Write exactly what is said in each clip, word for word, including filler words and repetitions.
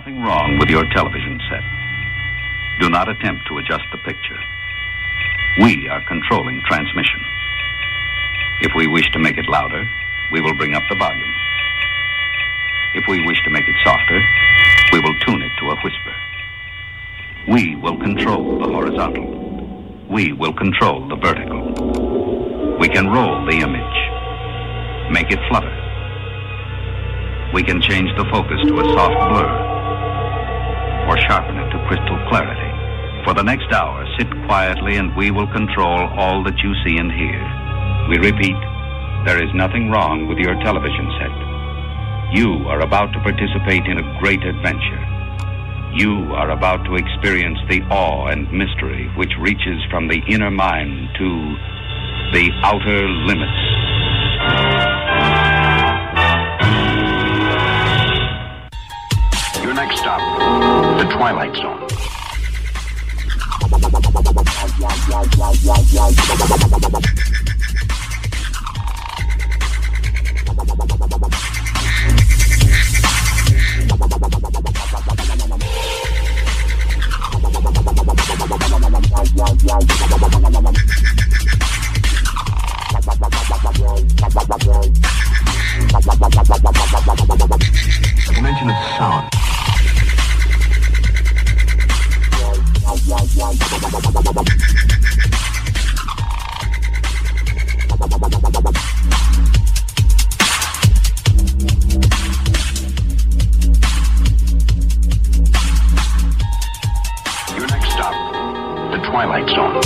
nothing wrong with your television set. Do not attempt to adjust the picture. We are controlling transmission. If we wish to make it louder, we will bring up the volume. If we wish to make it softer, we will tune it to a whisper. We will control the horizontal. We will control the vertical. We can roll the image, make it flutter. We can change the focus to a soft blur or sharpen it to crystal clarity. For the next hour, sit quietly and we will control all that you see and hear. We repeat, there is nothing wrong with your television set. You are about to participate in a great adventure. You are about to experience the awe and mystery which reaches from the inner mind to the outer limits. Your next stop, the Twilight Zone. Dimension of sound. Your next stop, the Twilight Zone.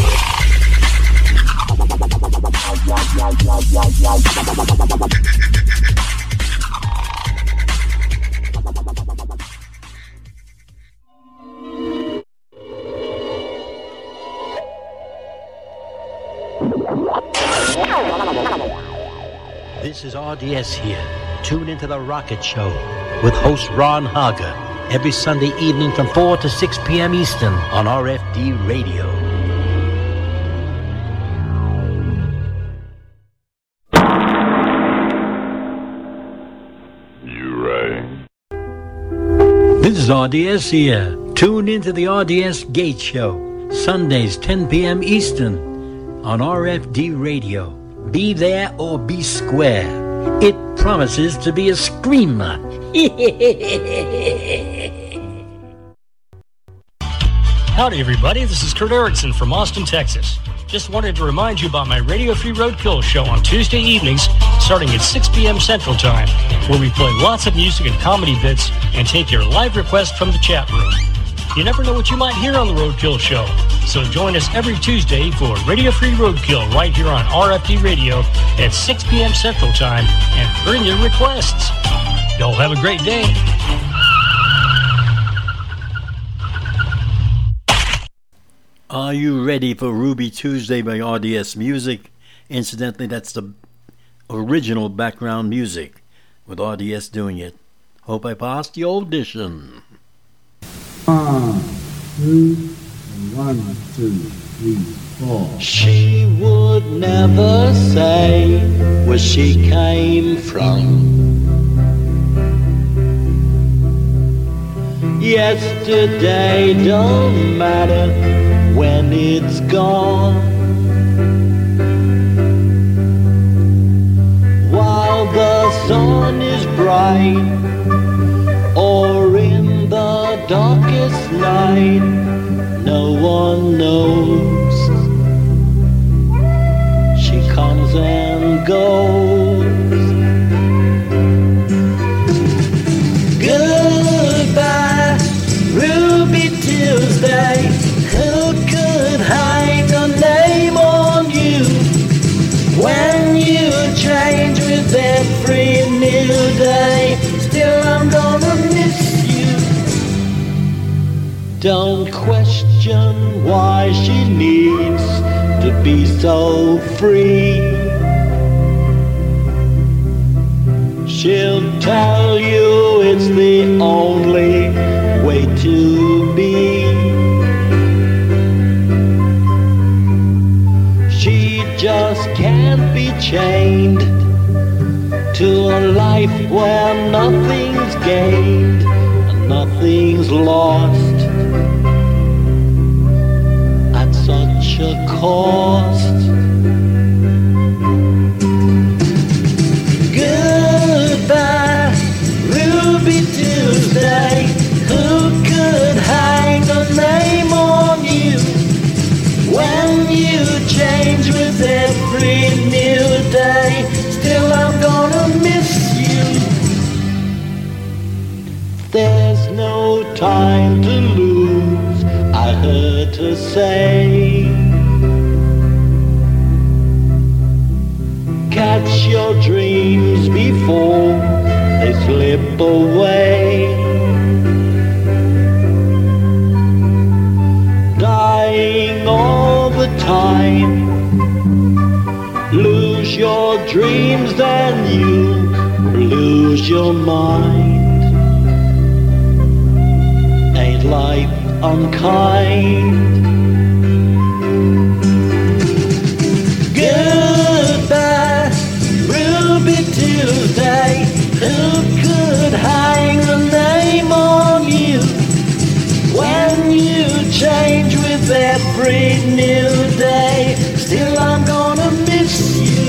This is R D S here. Tune into The Rocket Show with host Ron Hager every Sunday evening from four to six p.m. Eastern on R F D Radio. You right. This is R D S here. Tune into the R D S Gate Show, Sundays ten p.m. Eastern on R F D Radio. Be there or be square. It promises to be a screamer. Howdy, everybody. This is Kurt Erickson from Austin, Texas. Just wanted to remind you about my Radio Free Roadkill show on Tuesday evenings, starting at six p.m. Central Time, where we play lots of music and comedy bits and take your live requests from the chat room. You never know what you might hear on the Roadkill Show, so join us every Tuesday for Radio Free Roadkill right here on R F D Radio at six p.m. Central Time, and bring your requests. Y'all have a great day. Are you ready for Ruby Tuesday by R D S Music? Incidentally, that's the original background music with R D S doing it. Hope I passed the audition. One, two, one, two, three, four. She would never say where she came from. Yesterday don't matter when it's gone. While the sun is bright or in the darkest night, no one knows. She comes and goes. Goodbye, Ruby Tuesday. Who could hide a name on you when you change with every new day? Still, I'm gonna miss you. Don't question why she needs to be so free. She'll tell you it's the only way to be. She just can't be chained to a life where nothing's gained and nothing's dreams lost at such a cost. Goodbye, Ruby Tuesday. Who could hang a name on you when you change with every new day? Still I'm gonna miss you. There's no time to lose, I heard her say. Catch your dreams before they slip away. Dying all the time. Lose your dreams, then you lose your mind. Ain't life unkind? Goodbye, Ruby Tuesday. Who could hang a name on you when you change with every new day? Still I'm gonna miss you.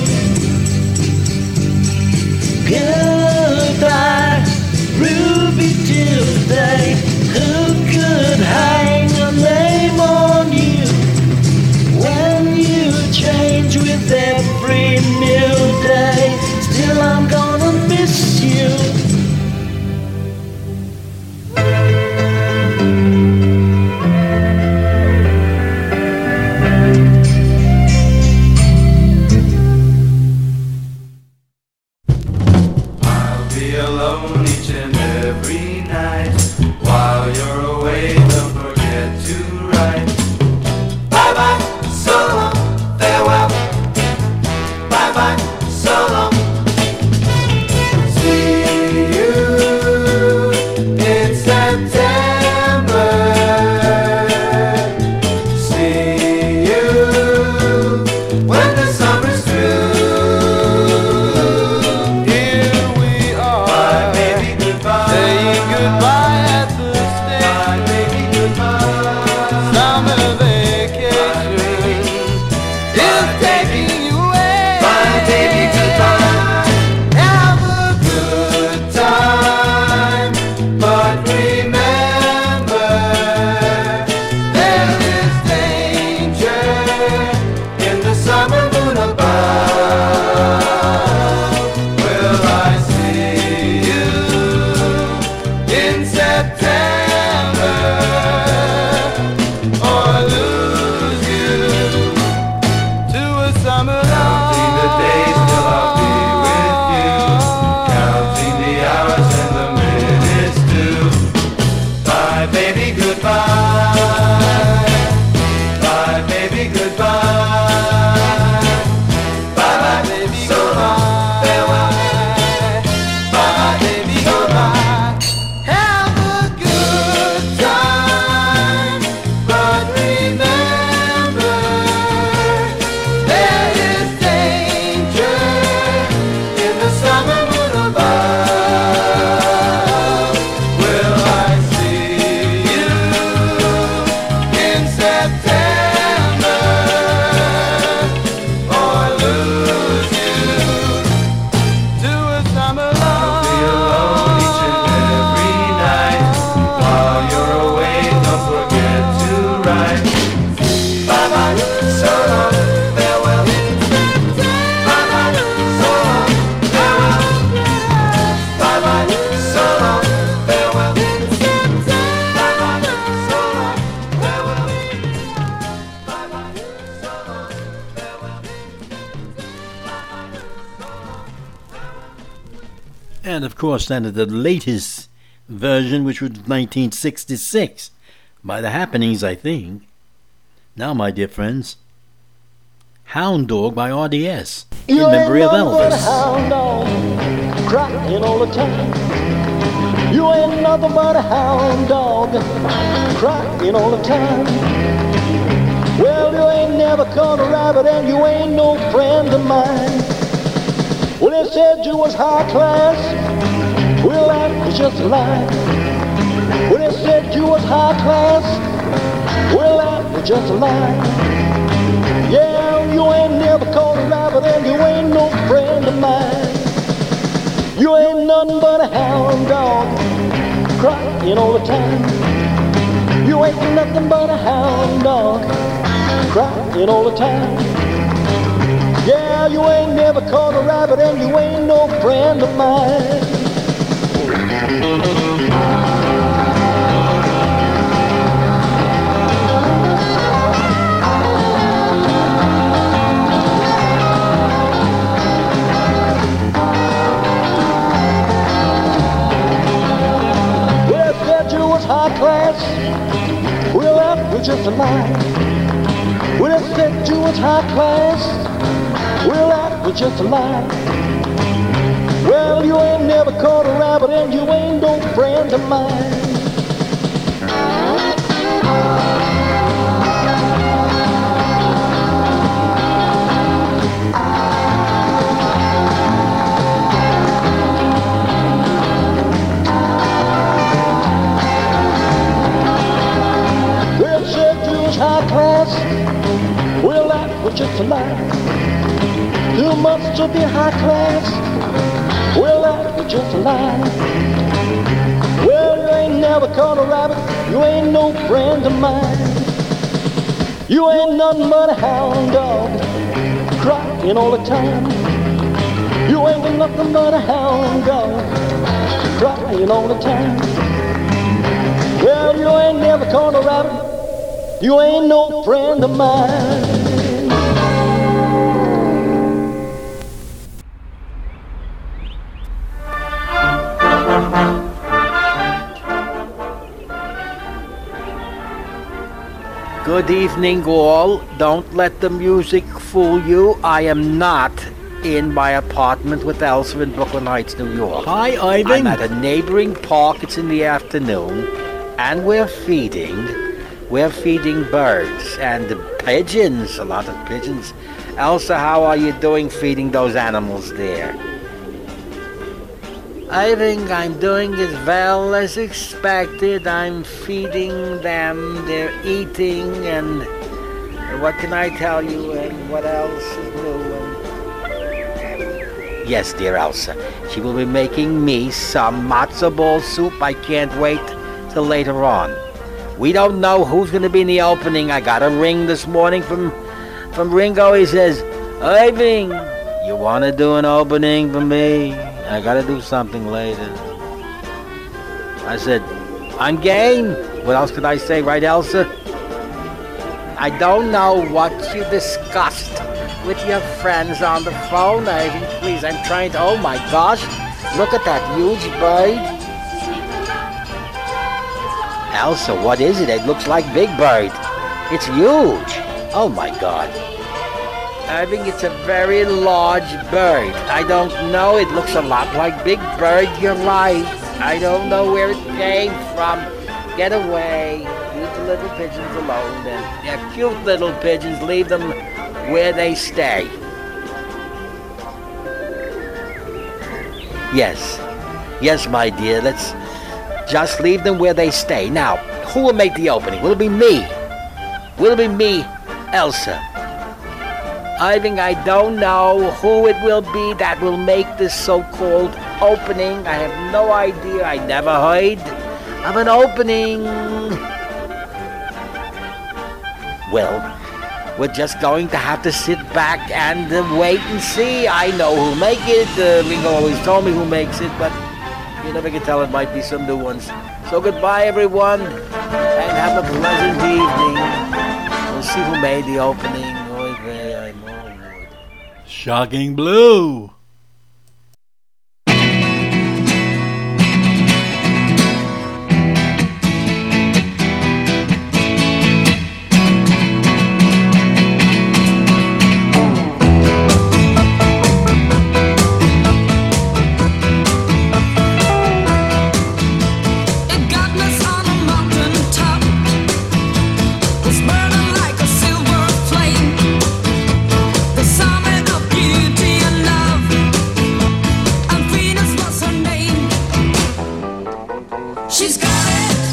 Goodbye, Ruby Tuesday. Who could hang a name on you when you change with every new day? Still I'm gonna miss you. And of course, then the latest version, which was nineteen sixty-six, by The Happenings, I think. Now, my dear friends, Hound Dog by R D S, in memory of Elvis. Hound dog, crying all the time. You ain't nothing but a hound dog, crying all the time. Well, you ain't never caught a rabbit and you ain't no friend of mine. Well, they said you was high class, well, that was just a lie. When they said you was high class, well, that was just a lie. Yeah, you ain't never caught a rabbit and you ain't no friend of mine. You ain't nothing but a hound dog, crying all the time. You ain't nothing but a hound dog, crying all the time. Yeah, you ain't never caught a rabbit and you ain't no friend of mine. Well, I said you was high class, well, that was just a lie. Well, I said you was high class, well, that was just a lie. Well, you ain't never caught a rabbit and you ain't no friend of mine. Well, said you was high class, well, that was just a lie. You must have been high class, well, that was just a lie. Well, you ain't never caught a rabbit, you ain't no friend of mine. You ain't nothing but a hound dog, crying all the time. You ain't nothing but a hound dog, crying all the time. Well, you ain't never caught a rabbit, you ain't no friend of mine. Good evening, all. Don't let the music fool you. I am not in my apartment with Elsa in Brooklyn Heights, New York. Hi, Ivan. I'm at a neighboring park. It's in the afternoon, and we're feeding. We're feeding birds and pigeons. A lot of pigeons. Elsa, how are you doing feeding those animals there? I think I'm doing as well as expected. I'm feeding them, they're eating, and what can I tell you, and what else is new? And... Yes, dear Elsa, she will be making me some matzo ball soup. I can't wait till later on. We don't know who's going to be in the opening. I got a ring this morning from, from Ringo. He says, Ivan, you want to do an opening for me? I gotta do something later. I said, I'm game. What else could I say, right, Elsa? I don't know what you discussed with your friends on the phone, Ivan. Please, I'm trying to... Oh, my gosh. Look at that huge bird. Elsa, what is it? It looks like Big Bird. It's huge. Oh, my God. I think it's a very large bird. I don't know. It looks a lot like Big Bird. You're right. I don't know where it came from. Get away. Leave the little pigeons alone. Then. They're cute little pigeons. Leave them where they stay. Yes. Yes, my dear. Let's just leave them where they stay. Now, who will make the opening? Will it be me? Will it be me, Elsa? I think I don't know who it will be that will make this so-called opening. I have no idea. I never heard of an opening. Well, we're just going to have to sit back and uh, wait and see. I know who'll make it. Uh, Ringo always told me who makes it, but you never can tell. It might be some new ones. So goodbye, everyone, and have a pleasant evening. We'll see who made the opening. Shocking Blue. She's got it.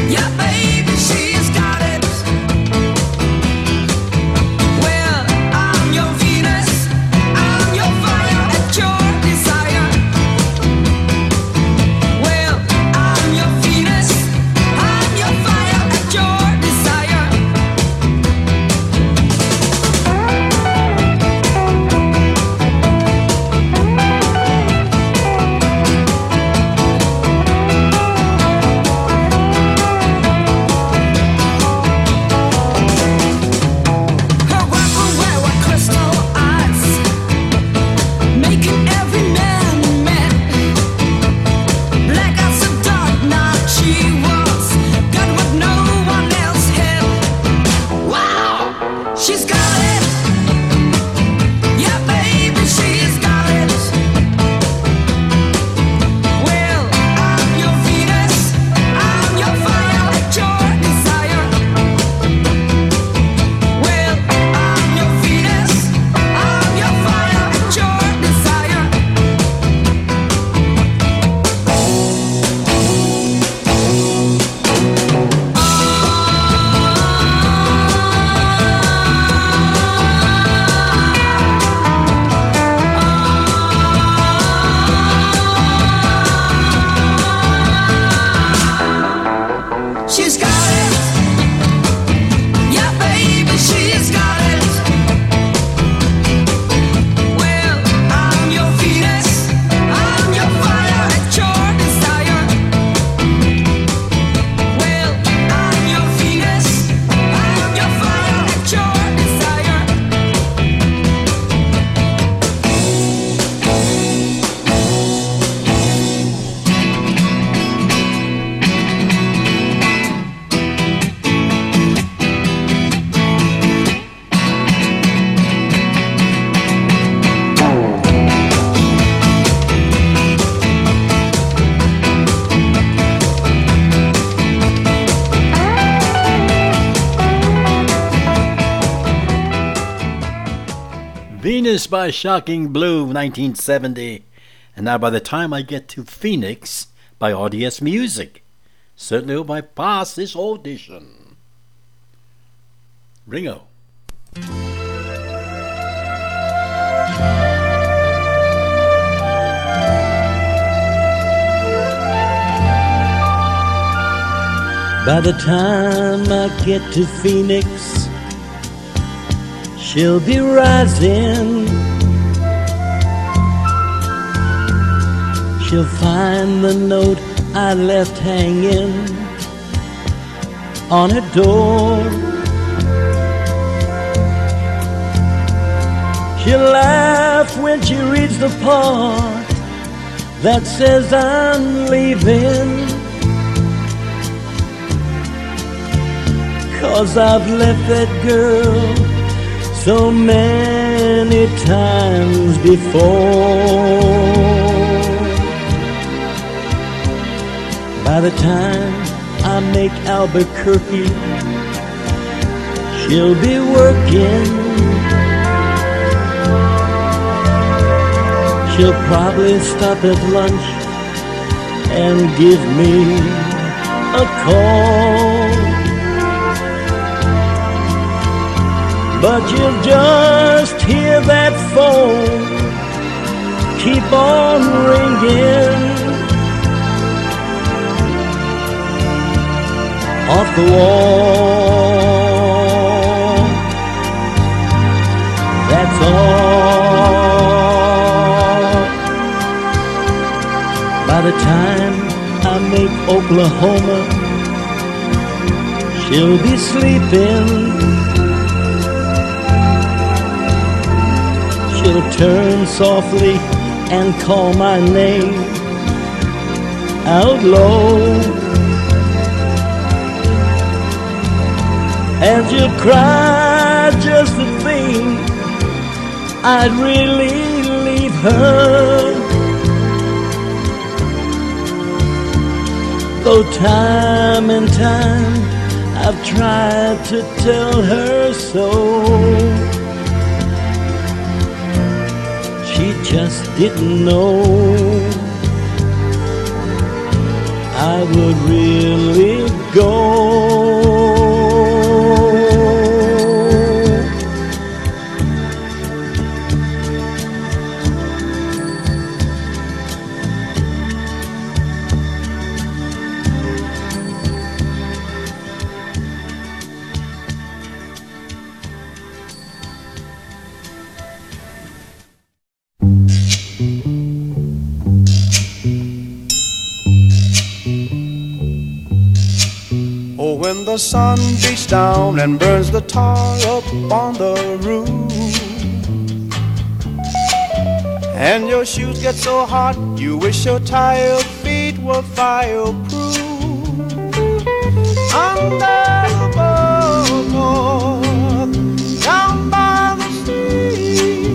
Venus by Shocking Blue, nineteen seventy. And now by the time I get to Phoenix by R D S Music, certainly hope I pass this audition. Ringo. By the time I get to Phoenix, she'll be rising. She'll find the note I left hanging on her door. She'll laugh when she reads the part that says I'm leaving, 'cause I've left that girl so many times before. By the time I make Albuquerque, she'll be working. She'll probably stop at lunch and give me a call, but you'll just hear that phone keep on ringing off the wall. That's all. By the time I make Oklahoma, she'll be sleeping. She'll turn softly and call my name out low, and you'll cry just to think I'd really leave her. Though time and time I've tried to tell her so, she just didn't know I would really go. When the sun beats down and burns the tar up on the roof, and your shoes get so hot you wish your tired feet were fireproof. Under the boardwalk, down by the sea,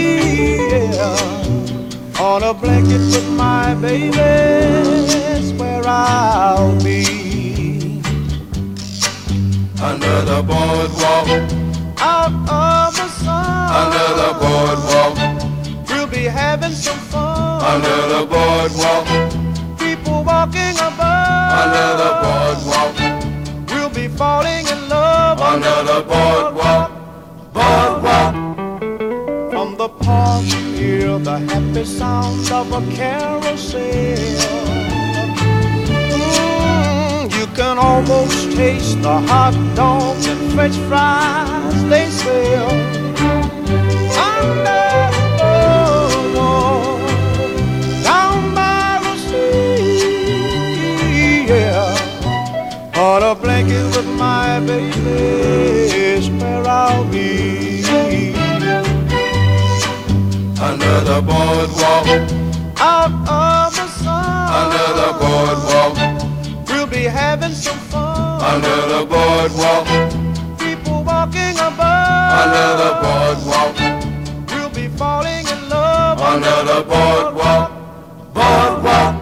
yeah, on a blanket with my baby, that's where I'll be. Under the boardwalk, out of the sun. Under the boardwalk, we'll be having some fun. Under the boardwalk, people walking above. Under the boardwalk, we'll be falling in love. Under the boardwalk, boardwalk. From the park you hear the happy sound of a carousel. You can almost taste the hot dogs and French fries they sell. Under the boardwalk, down by the sea, yeah, on a blanket with my baby is where I'll be. Under the boardwalk, out of the sun. Under the boardwalk, be having some fun. Under the boardwalk, people walking above. Under the boardwalk, we'll be falling in love. Under the boardwalk, boardwalk.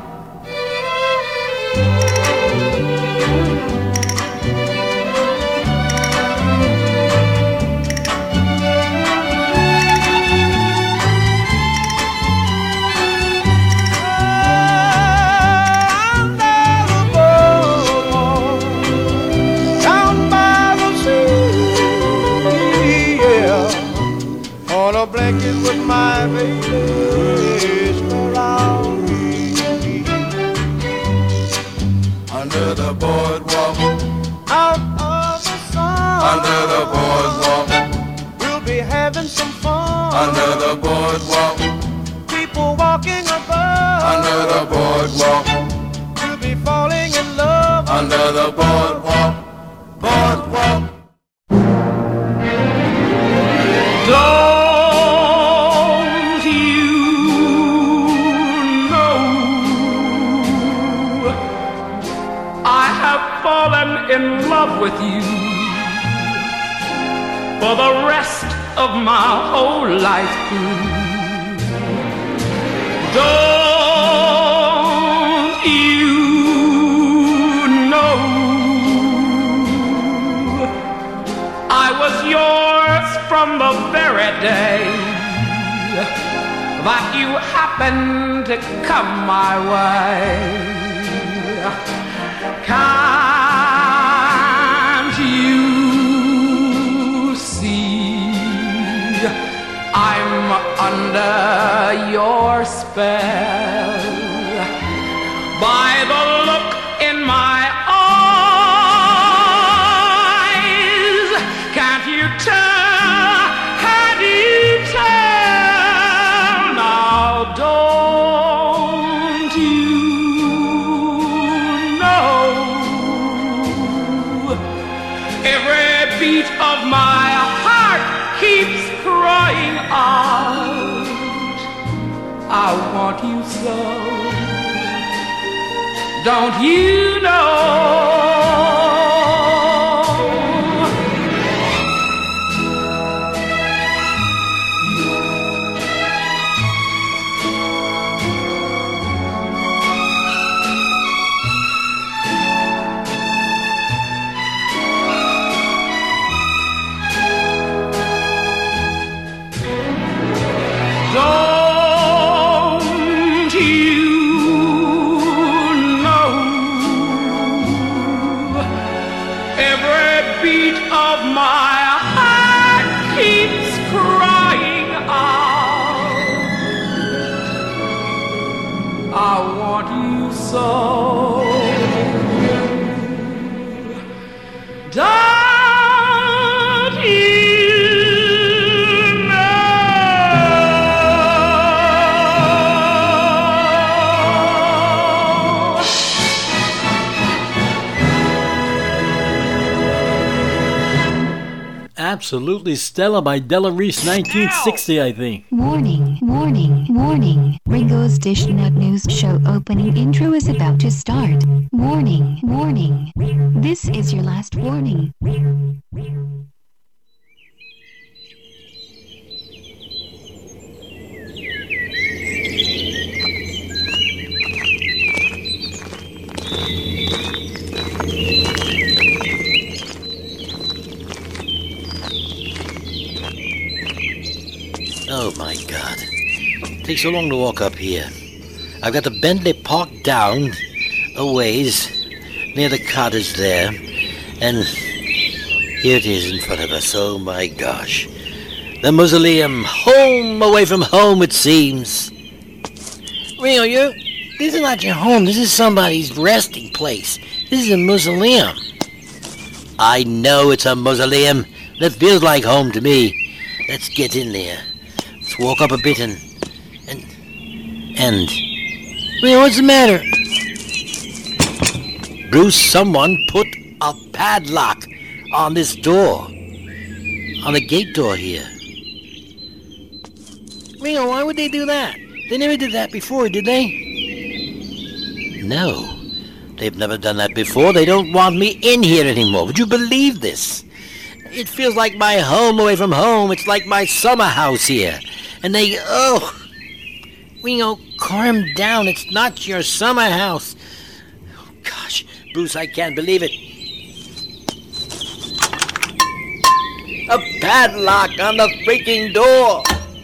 A blanket with my baby is where I'll be. Under the boardwalk, out of the sun. Under the boardwalk, we'll be having some fun. Under the boardwalk, people walking above. Under the boardwalk, we'll be falling in love. Under the boardwalk, boardwalk. In love with you for the rest of my whole life through. Don't you know I was yours from the very day that you happened to come my way? Can't you see I'm under your spell? By the look in my eyes, can't you tell? Can't you tell? Now don't you know? Every beat of my heart keeps crying out, I want you so. Don't you know? Don't you know Absolutely Stella by Della Reese, nineteen sixty, I think. Warning, warning, warning. Ringo's Dish Nut News Show opening intro is about to start. Warning, warning. This is your last warning. Oh my God. It takes so long to walk up here. I've got the Bentley parked down a ways near the cottage there. And here it is in front of us. Oh my gosh. The mausoleum. Home away from home, it seems. Ringo, you this is not your home. This is somebody's resting place. This is a mausoleum. I know it's a mausoleum. That feels like home to me. Let's get in there. Let's walk up a bit and... And... And... Ringo, what's the matter? Bruce, someone put a padlock on this door. On the gate door here. Ringo, why would they do that? They never did that before, did they? No. They've never done that before. They don't want me in here anymore. Would you believe this? It feels like my home away from home. It's like my summer house here. And they... Oh... Ringo, calm down. It's not your summer house. Oh, gosh. Bruce, I can't believe it. A padlock on the freaking door.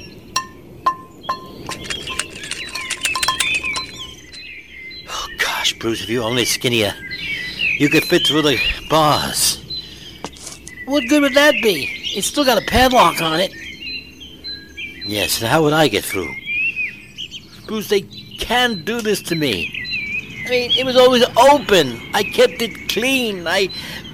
Oh, gosh, Bruce, if you were only skinnier, you could fit through the bars. What good would that be? It's still got a padlock on it. Yes, and how would I get through? Bruce, they can't do this to me. I mean, it was always open. I kept it clean. I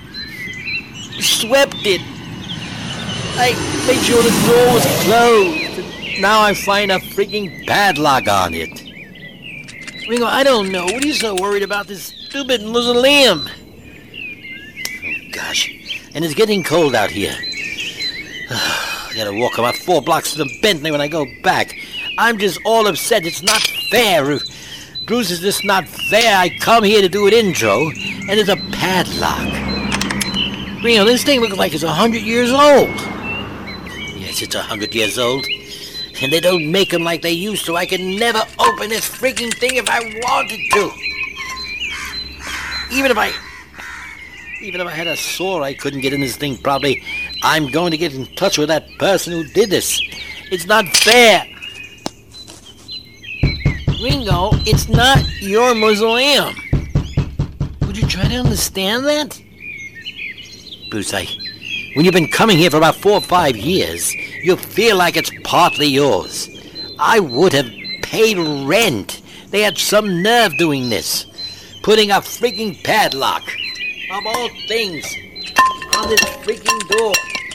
swept it. I made sure the door was closed. And now I find a freaking padlock on it. Ringo, I don't know. What are you so worried about this stupid mausoleum? Oh, gosh. And it's getting cold out here. I gotta walk about four blocks to the Bentley when I go back. I'm just all upset. It's not fair. Bruce, it's just not fair. I come here to do an intro, and there's a padlock. Ringo, this thing looks like it's a hundred years old. Yes, it's a hundred years old. And they don't make them like they used to. I could never open this freaking thing if I wanted to. Even if I... Even if I had a sore, I couldn't get in this thing, probably. I'm going to get in touch with that person who did this. It's not fair. Ringo, it's not your mausoleum. Would you try to understand that? Bruce, I... When you've been coming here for about four or five years, you feel like it's partly yours. I would have paid rent. They had some nerve doing this. Putting a freaking padlock, of all things, on this freaking door.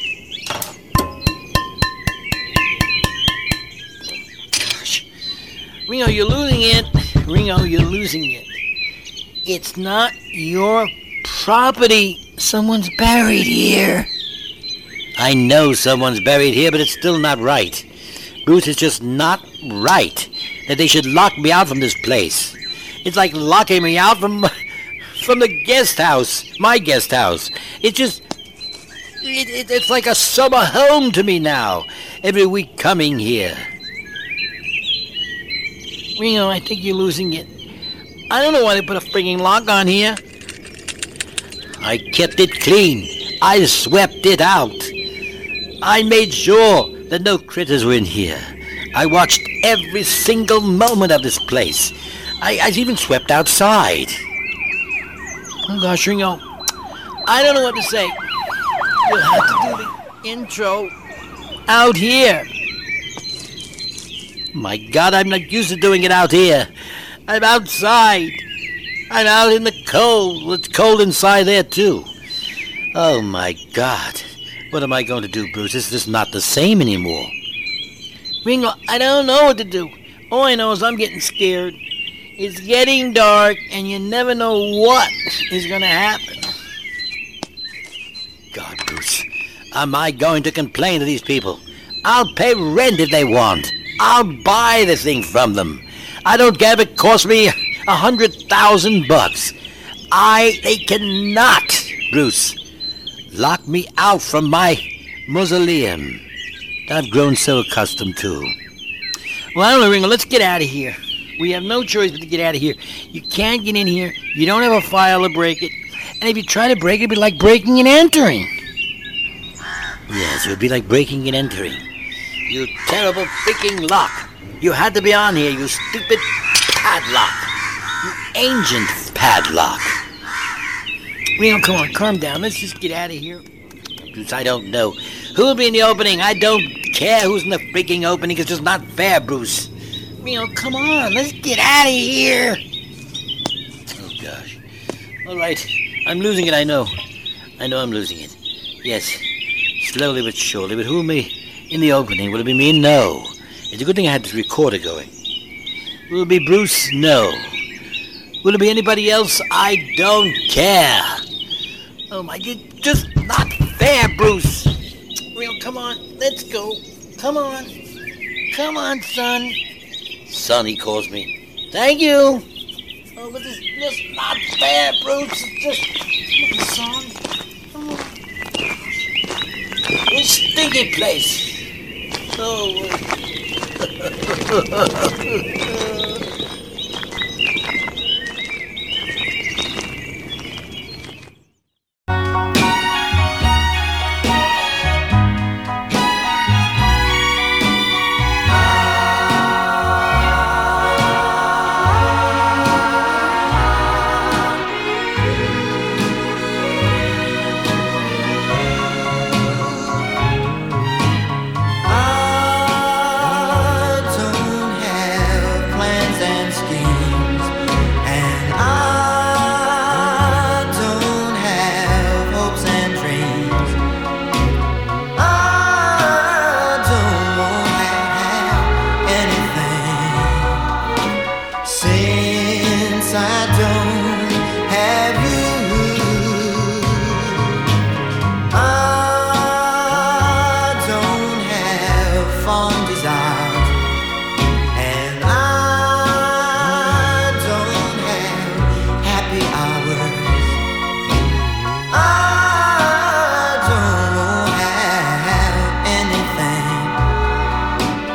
Gosh. Ringo, you're losing it. Ringo, you're losing it. It's not your property. Someone's buried here. I know someone's buried here, but it's still not right. Bruce, it's just not right that they should lock me out from this place. It's like locking me out from from the guest house, my guest house. It's just, it, it, it's like a summer home to me now, every week coming here. Ringo, I think you're losing it. I don't know why they put a freaking lock on here. I kept it clean. I swept it out. I made sure that no critters were in here. I watched every single moment of this place. I, I even swept outside. Oh gosh, Ringo, I don't know what to say. You'll have to do the intro out here. My God, I'm not used to doing it out here. I'm outside. I'm out in the cold. It's cold inside there, too. Oh, my God. What am I going to do, Bruce? This is just not the same anymore. Ringo, I don't know what to do. All I know is I'm getting scared. It's getting dark, and you never know what is going to happen. God, Bruce, am I going to complain to these people? I'll pay rent if they want. I'll buy the thing from them. I don't care if it costs me a hundred thousand bucks. I, they cannot, Bruce, lock me out from my mausoleum that I've grown so accustomed to. Well, I don't know, Ringo, let's get out of here. We have no choice but to get out of here. You can't get in here. You don't have a file to break it. And if you try to break it, it'd be like breaking and entering. Yes, it would be like breaking and entering. You terrible freaking lock. You had to be on here, you stupid padlock. You ancient padlock. Ringo, come on, calm down. Let's just get out of here. Bruce, I don't know. Who'll be in the opening? I don't care who's in the freaking opening. It's just not fair, Bruce. Ringo, come on. Let's get out of here. Oh, gosh. All right. I'm losing it, I know. I know I'm losing it. Yes. Slowly but surely. But who'll be in the opening? Will it be me? No. It's a good thing I had this recorder going. Will it be Bruce? No. Will it be anybody else? I don't care. Oh, my, it's just not fair, Bruce. Ringo, come on. Let's go. Come on. Come on, son. Son, he calls me. Thank you. Oh, but it's just not fair, Bruce. It's just... Come on, son. Come on. This stinky place. Oh...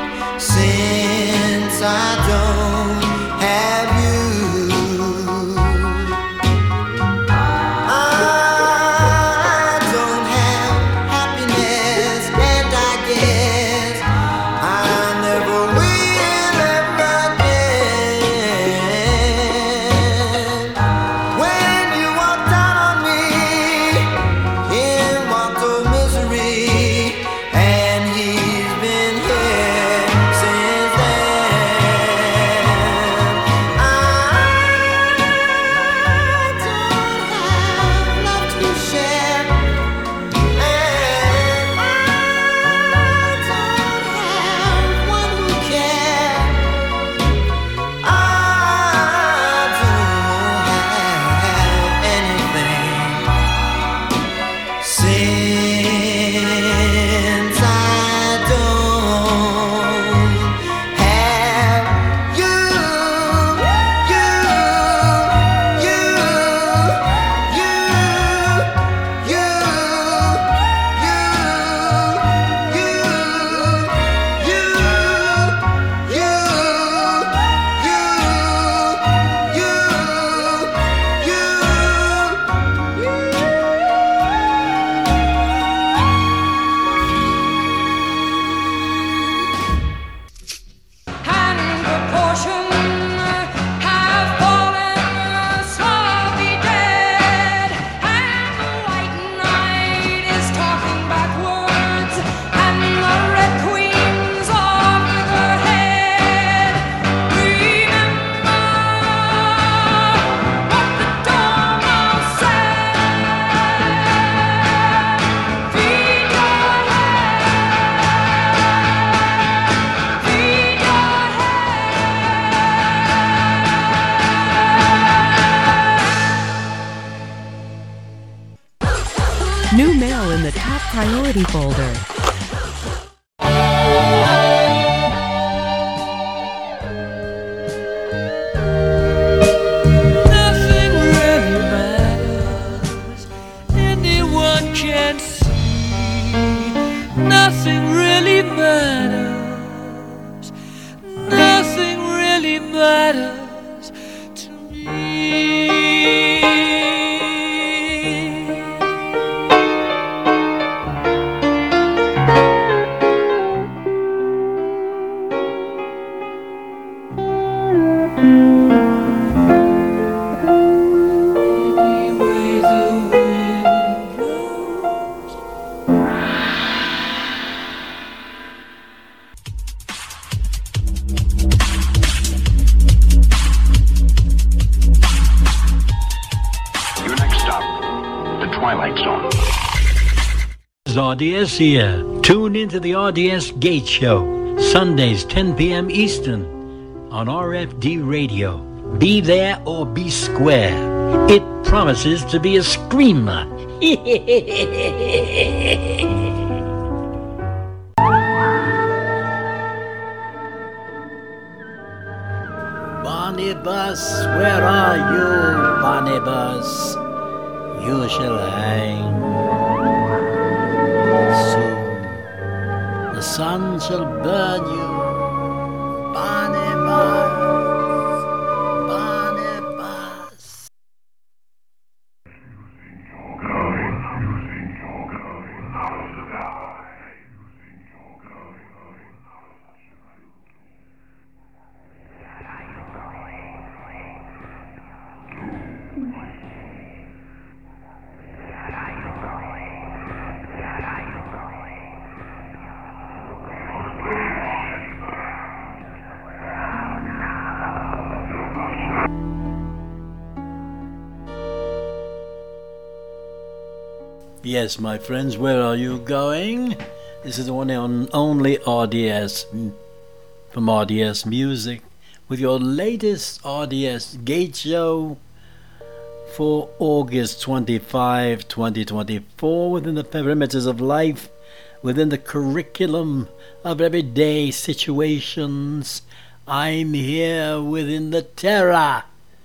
Since I don't have you, the top priority folder. Nothing really matters. Anyone can see. Nothing really matters. Nothing really matters to me. R D S here. Tune into the R D S Gate Show, Sundays ten p.m. Eastern on R F D Radio. Be there or be square. It promises to be a screamer. Barnabas, where are you, Barnabas? You shall hang. The sun shall burn you, Barnabas, Barnabas. Yes, my friends, where are you going? This is the one and only R D S from R D S Music with your latest R D S Gate Show for August twenty-fifth, twenty twenty-four, within the perimeters of life, within the curriculum of everyday situations. I'm here within the terror.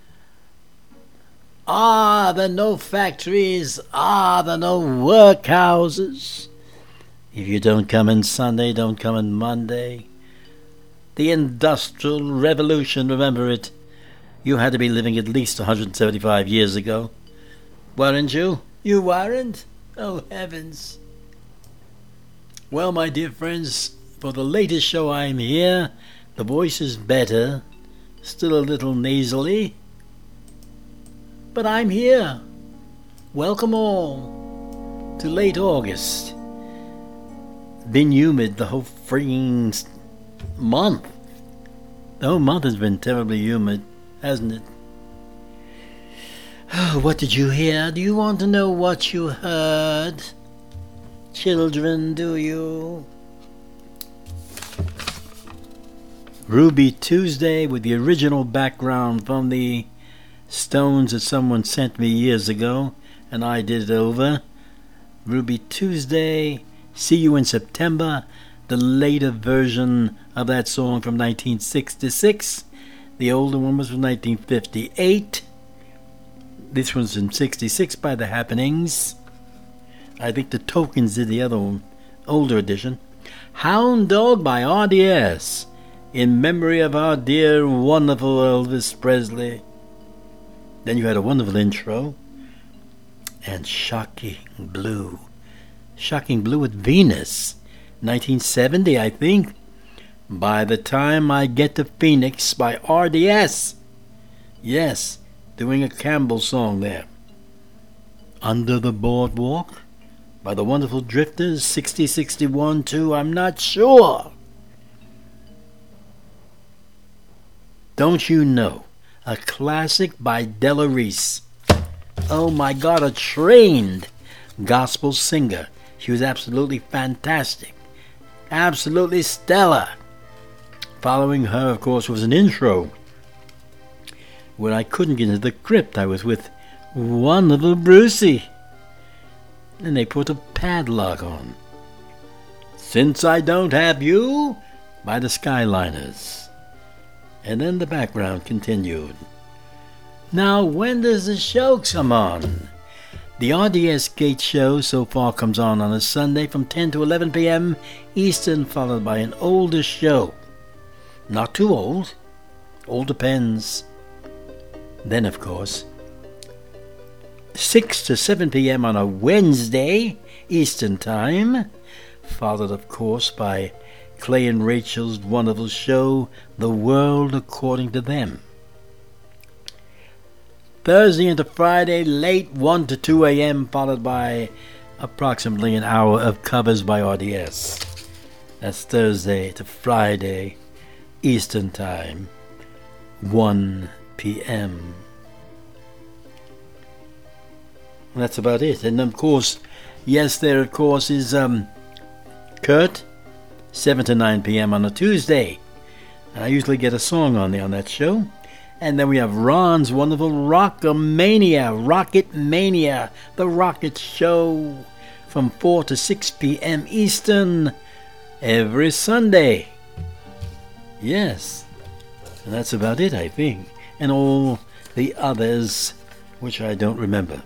Are there no factories? Are there no workhouses? If you don't come in Sunday, don't come in Monday. The Industrial Revolution, remember it. You had to be living at least one hundred seventy-five years ago. Weren't you? You weren't? Oh, heavens. Well, my dear friends, for the latest show I'm here. The voice is better, still a little nasally. But I'm here. Welcome all to late August. Been humid the whole freaking month. The whole month has been terribly humid, hasn't it? Oh, what did you hear? Do you want to know what you heard? Children, do you? Ruby Tuesday with the original background from the Stones that someone sent me years ago, and I did it over. Ruby Tuesday, See You in September, the later version of that song from nineteen sixty-six. The older one was from nineteen fifty-eight. This one's from sixty-six by The Happenings. I think the Tokens did the other one, older edition. Hound Dog by R D S, in memory of our dear, wonderful Elvis Presley. Then you had a wonderful intro. And Shocking Blue. Shocking Blue with Venus. nineteen seventy, I think. By the Time I Get to Phoenix by R D S. Yes, doing a Campbell song there. Under the Boardwalk by the Wonderful Drifters. sixty, sixty-one, too. I'm not sure. Don't You Know? A classic by Della Reese. Oh my God, a trained gospel singer. She was absolutely fantastic. Absolutely stellar. Following her, of course, was an intro. When I couldn't get into the crypt, I was with wonderful Brucey. and they put a padlock on. Since I Don't Have You by the Skyliners. And then the background continued. Now, when does the show come on? The R D S Gate Show so far comes on on a Sunday from ten to eleven p.m. Eastern, followed by an older show. Not too old. All depends. Then, of course, six to seven p.m. on a Wednesday Eastern Time, followed, of course, by Clay and Rachel's wonderful show, The World According to Them. Thursday into Friday, late one to two a.m., followed by approximately an hour of covers by R D S. That's Thursday to Friday, Eastern Time, one p.m. That's about it. And of course, yes, there of course is um, Kurt, seven to nine p.m. on a Tuesday. And I usually get a song on there on that show. And then we have Ron's wonderful Rockamania, Rocket Mania, the Rocket Show, from four to six p.m. Eastern every Sunday. Yes, and that's about it, I think. And all the others, which I don't remember.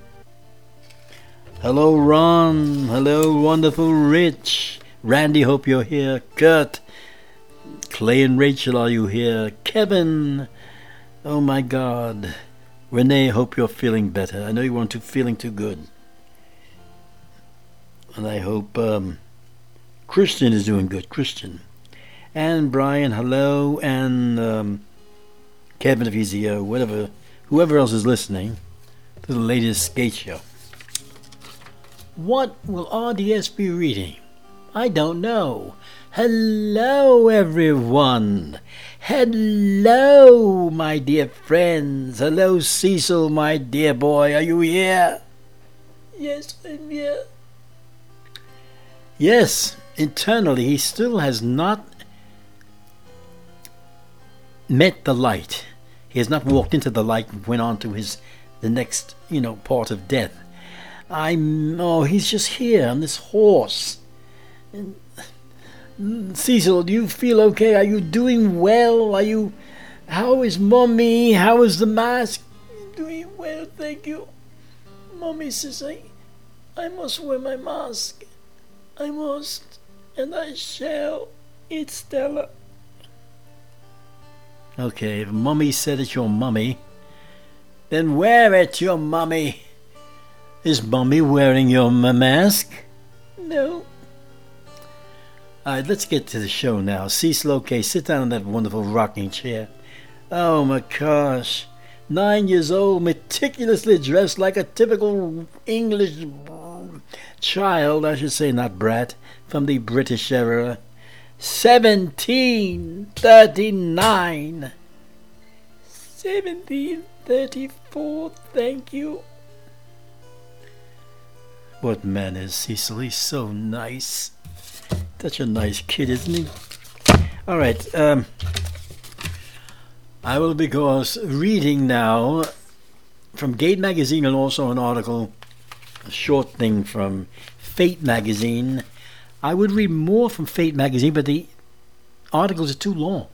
Hello, Ron. Hello, wonderful Rich. Randy, hope you're here. Kurt. Clay and Rachel, are you here? Kevin. Oh my God. Renee, hope you're feeling better. I know you weren't too feeling too good. And I hope um, Christian is doing good. Christian. And Brian, hello. And um, Kevin, if he's here, whatever, whoever else is listening to the latest Gate Show. What will R D S be reading? I don't know. Hello, everyone. Hello, my dear friends. Hello, Cecil, my dear boy. Are you here? Yes, I'm here. Yes, internally, he still has not met the light. He has not walked into the light and went on to his the next, you know, part of death. I'm, oh, he's just here on this horse. And, Cecil, do you feel okay? Are you doing well? Are you, how is Mommy? How is the mask? Doing well, thank you. Mommy says I, I must wear my mask. I must, and I shall. It's Stella. Okay, if Mommy said it's your mummy, then wear it, your mummy. Is Mommy wearing your m- mask? No. Alright, let's get to the show now. Cecil, okay, sit down in that wonderful rocking chair. Oh my gosh. Nine years old, meticulously dressed like a typical English child, I should say, not brat, from the British era. seventeen thirty-nine. seventeen thirty-four, thank you. What manners, Cecil, he's so nice. Such a nice kid, isn't he? All right, um, I will be course reading now from Gate Magazine and also an article, a short thing from Fate Magazine. I would read more from Fate Magazine, but the articles are too long.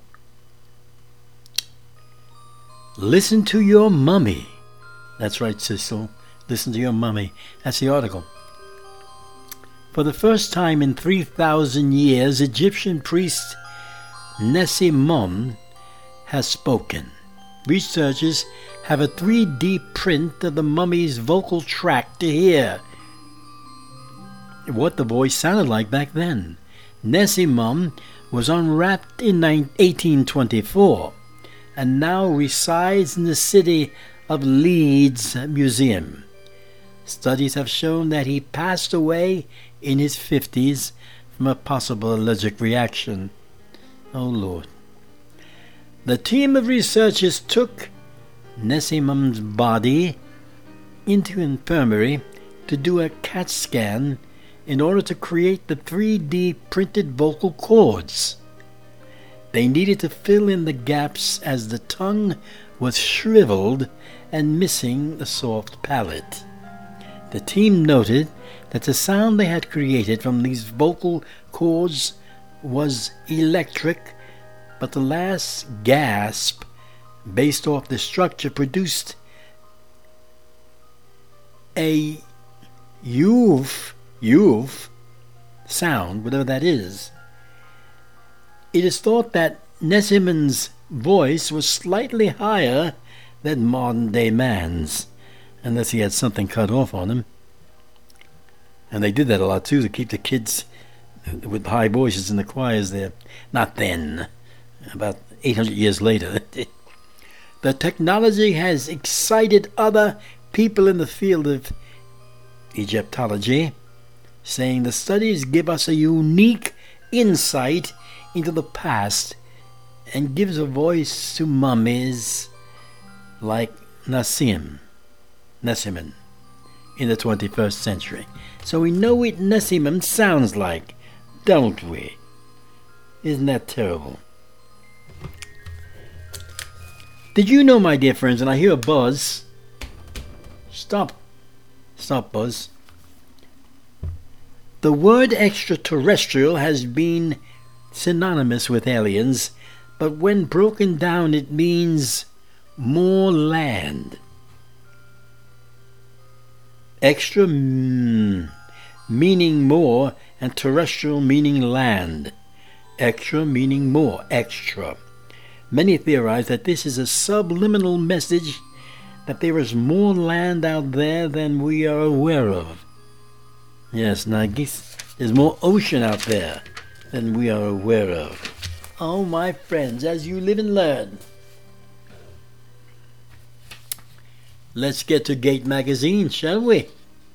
Listen to your mummy. That's right, Cecil. Listen to your mummy. That's the article. For the first time in three thousand years, Egyptian priest Nessie Mum has spoken. Researchers have a three D print of the mummy's vocal tract to hear what the voice sounded like back then. Nessie Mum was unwrapped in eighteen twenty-four and now resides in the city of Leeds Museum. Studies have shown that he passed away in his fifties from a possible allergic reaction. Oh Lord. The team of researchers took Nessie Mum's body into an infirmary to do a CAT scan in order to create the three D printed vocal cords. They needed to fill in the gaps as the tongue was shriveled and missing the soft palate. The team noted that the sound they had created from these vocal cords was electric, but the last gasp, based off the structure, produced a youth, youth sound, whatever that is. It is thought that Nessiman's voice was slightly higher than modern-day man's, unless he had something cut off on him. And they did that a lot too, to keep the kids with high voices in the choirs there. Not then, about eight hundred years later. The technology has excited other people in the field of Egyptology, saying the studies give us a unique insight into the past and gives a voice to mummies like Nassim, Nessiman in the twenty-first century. So we know what Nessiman sounds like, don't we? Isn't that terrible? Did you know, my dear friends, and I hear a buzz. Stop. Stop, Buzz. The word extraterrestrial has been synonymous with aliens, but when broken down it means more land. Extra mm, meaning more, and terrestrial meaning land. Extra meaning more, extra. Many theorize that this is a subliminal message that there is more land out there than we are aware of. Yes, Nagis, there's more ocean out there than we are aware of. Oh, my friends, as you live and learn. Let's get to Gate Magazine, shall we?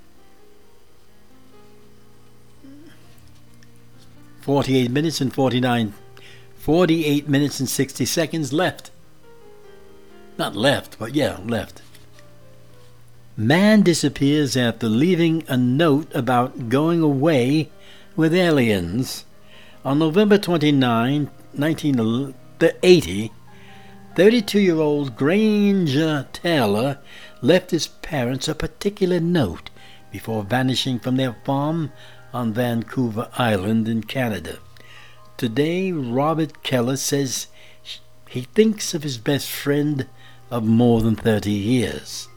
Forty-eight minutes and forty-nine, forty-eight minutes and sixty seconds left. Not left, but yeah, left. Man disappears after leaving a note about going away with aliens. On November twenty-ninth, nineteen eighty, thirty-two-year-old Granger Taylor left his parents a particular note before vanishing from their farm on Vancouver Island in Canada. Today, Robert Keller says he thinks of his best friend of more than thirty years.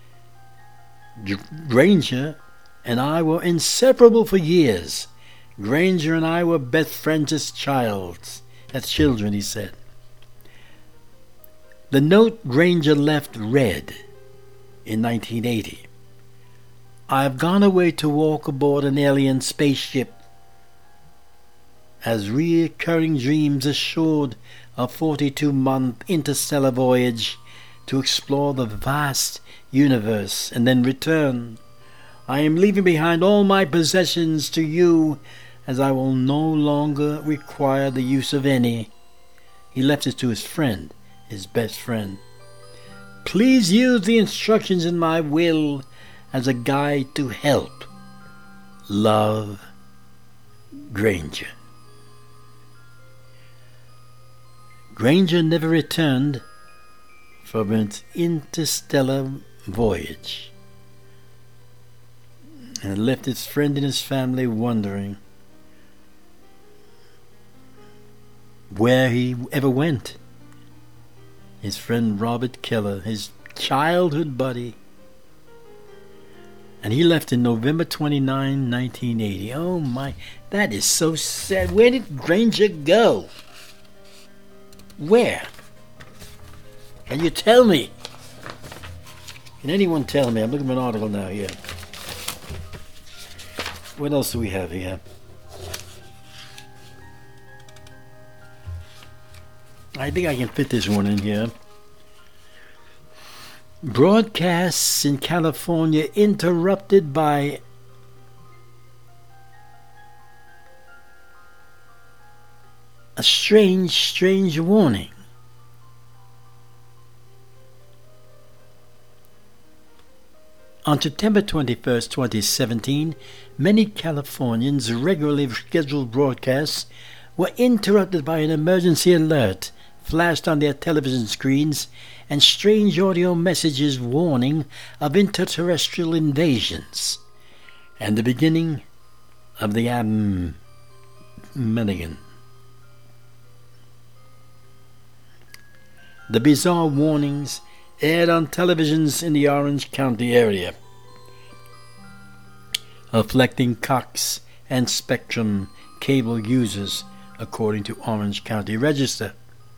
Granger and I were inseparable for years. Granger and I were best friends as childs, as children, he said. The note Granger left read in nineteen eighty, I've gone away to walk aboard an alien spaceship. As recurring dreams assured a forty-two-month interstellar voyage to explore the vast universe and then return. I am leaving behind all my possessions to you, as I will no longer require the use of any. He left it to his friend, his best friend. Please use the instructions in my will as a guide to help. Love, Granger. Granger never returned from its interstellar voyage and left his friend and his family wondering where he ever went. His friend Robert Keller, his childhood buddy, and he left in November twenty-ninth, nineteen eighty. Oh my, that is so sad. Where did Granger go? Where? Can you tell me? Can anyone tell me? I'm looking at an article now here. What else do we have here? I think I can fit this one in here. Broadcasts in California interrupted by a strange, strange warning. On September twenty-first, twenty seventeen, many Californians' regularly scheduled broadcasts were interrupted by an emergency alert flashed on their television screens, and strange audio messages warning of interterrestrial invasions, and the beginning of the Armageddon. The bizarre warnings aired on televisions in the Orange County area, affecting Cox and Spectrum cable users, according to Orange County Register.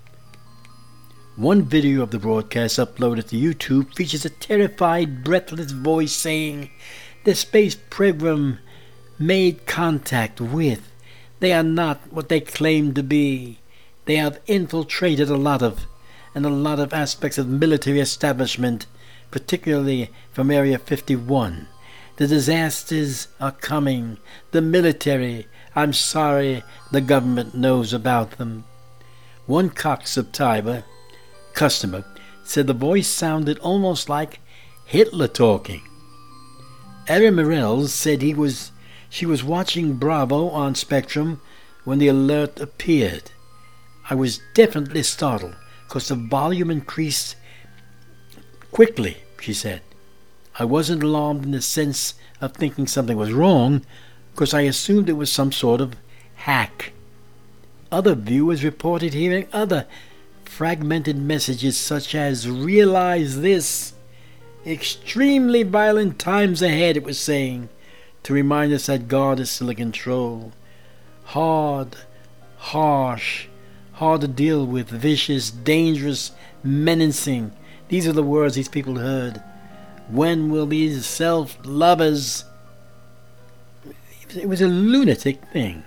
One video of the broadcast uploaded to YouTube features a terrified, breathless voice saying, "The space program made contact with. They are not what they claim to be. They have infiltrated a lot of, and a lot of aspects of military establishment, particularly from Area fifty-one. The disasters are coming. The military, I'm sorry, the government knows about them." One Cox subscriber, customer, said the voice sounded almost like Hitler talking. Erin Morrell said he was, she was watching Bravo on Spectrum when the alert appeared. "I was definitely startled because the volume increased quickly," she said. "I wasn't alarmed in the sense of thinking something was wrong, because I assumed it was some sort of hack." Other viewers reported hearing other fragmented messages such as, "Realize this. Extremely violent times ahead," it was saying, to remind us that God is still in control. "Hard, harsh, hard to deal with, vicious, dangerous, menacing." These are the words these people heard. When will these self-lovers... It was a lunatic thing.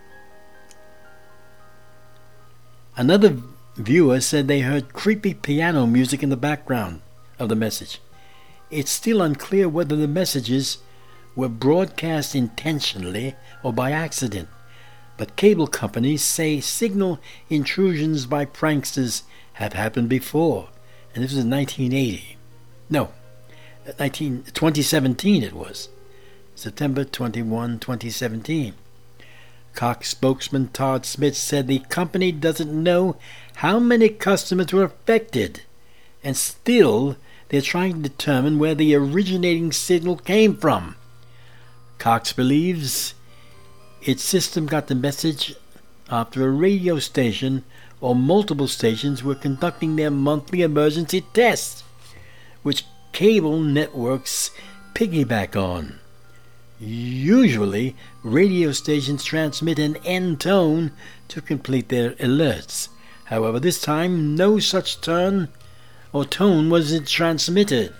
Another viewer said they heard creepy piano music in the background of the message. It's still unclear whether the messages were broadcast intentionally or by accident, but cable companies say signal intrusions by pranksters have happened before, and this was in nineteen eighty. No, nineteen, twenty seventeen it was. September twenty-first, twenty seventeen. Cox spokesman Todd Smith said the company doesn't know how many customers were affected, and still they're trying to determine where the originating signal came from. Cox believes its system got the message after a radio station or multiple stations were conducting their monthly emergency tests, which cable networks piggyback on. Usually, radio stations transmit an end tone to complete their alerts. However, this time, no such tone or tone was transmitted.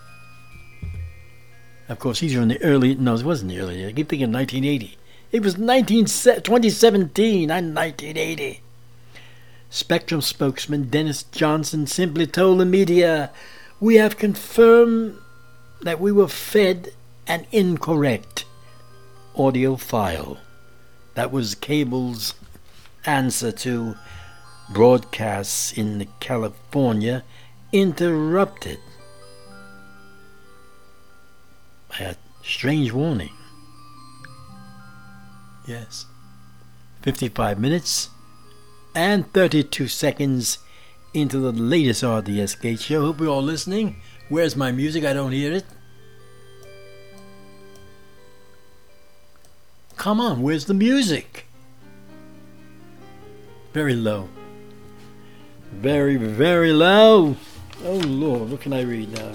Of course, these are in the early... No, it wasn't the early... I keep thinking nineteen eighty. It was nineteen, twenty seventeen, not nineteen eighty. Spectrum spokesman Dennis Johnson simply told the media, "We have confirmed that we were fed an incorrect audio file." That was cable's answer to broadcasts in California interrupted by a strange warning. Yes. fifty-five minutes and thirty-two seconds into the latest R D S Gate Show. Hope you're all listening. Where's my music? I don't hear it. Come on, where's the music? Very low. Very, very low. Oh, Lord, what can I read now?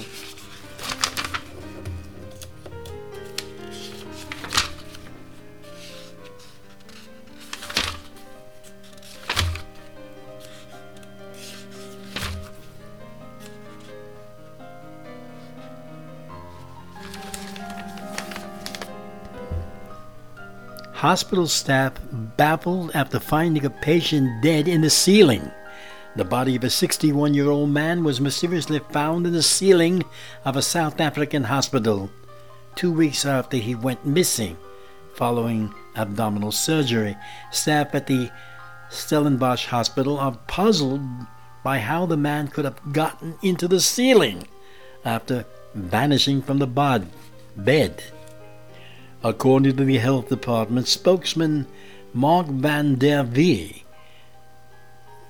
Hospital staff baffled after finding a patient dead in the ceiling. The body of a sixty-one-year-old man was mysteriously found in the ceiling of a South African hospital two weeks after he went missing following abdominal surgery. Staff at the Stellenbosch Hospital are puzzled by how the man could have gotten into the ceiling after vanishing from the bod- bed. According to the health department spokesman Mark van der Vee,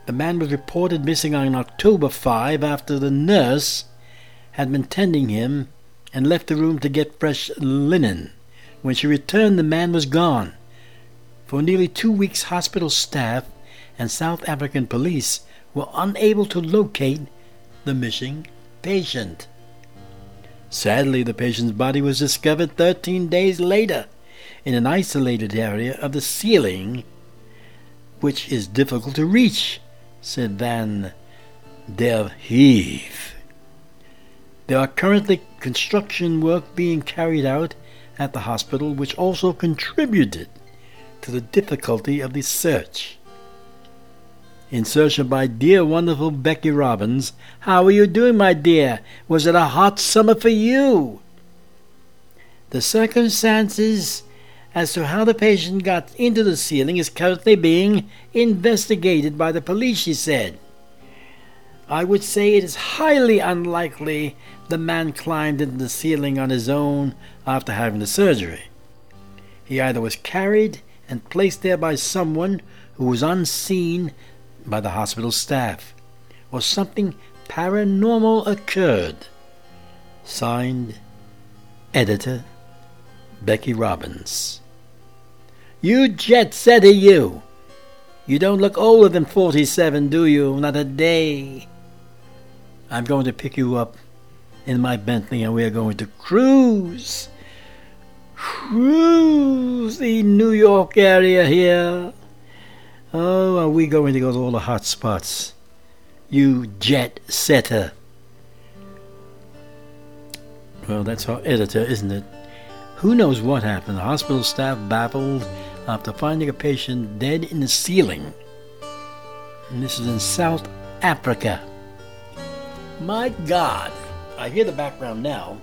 The man was reported missing on October fifth after the nurse had been tending him and left the room to get fresh linen. When she returned, the man was gone. For nearly two weeks, hospital staff and South African police were unable to locate the missing patient. Sadly, the patient's body was discovered thirteen days later in an isolated area of the ceiling, which is difficult to reach, said Van der Heeve. There are currently construction work being carried out at the hospital, which also contributed to the difficulty of the search. Insertion by dear wonderful Becky Robbins. How are you doing, my dear? Was it a hot summer for you? The circumstances as to how the patient got into the ceiling is currently being investigated by the police, she said. I would say it is highly unlikely the man climbed into the ceiling on his own after having the surgery. He either was carried and placed there by someone who was unseen by the hospital staff, or something paranormal occurred. Signed, Editor Becky Robbins. You jet setter, you! You don't look older than forty-seven, do you? Not a day. I'm going to pick you up in my Bentley and we're going to cruise. Cruise the New York area here. Oh, are we going to go to all the hot spots? You jet setter. Well, that's our editor, isn't it? Who knows what happened? The hospital staff baffled after finding a patient dead in the ceiling. And this is in South Africa. My God. I hear the background now.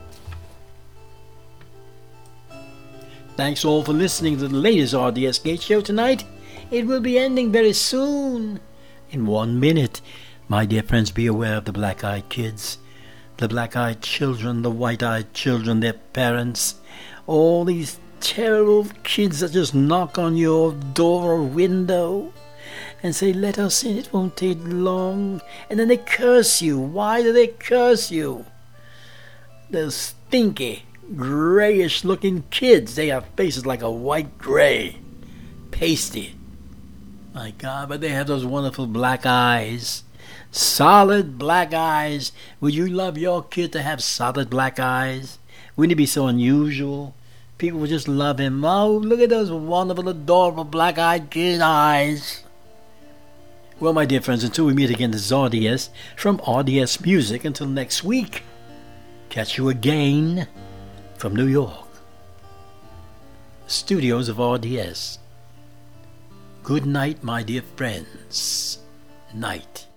Thanks all for listening to the latest R D S Gate Show tonight. It will be ending very soon. In one minute. My dear friends, be aware of the black-eyed kids. The black-eyed children, the white-eyed children, their parents. All these terrible kids that just knock on your door or window and say, let us in, it won't take long. And then they curse you. Why do they curse you? Those stinky, grayish-looking kids. They have faces like a white gray. Pasty. My God, but they have those wonderful black eyes. Solid black eyes. Would you love your kid to have solid black eyes? Wouldn't it be so unusual? People would just love him. Oh, look at those wonderful, adorable black-eyed kid eyes. Well, my dear friends, until we meet again, this is R D S from R D S Music. Until next week, catch you again from New York. Studios of R D S. Good night, my dear friends. Night.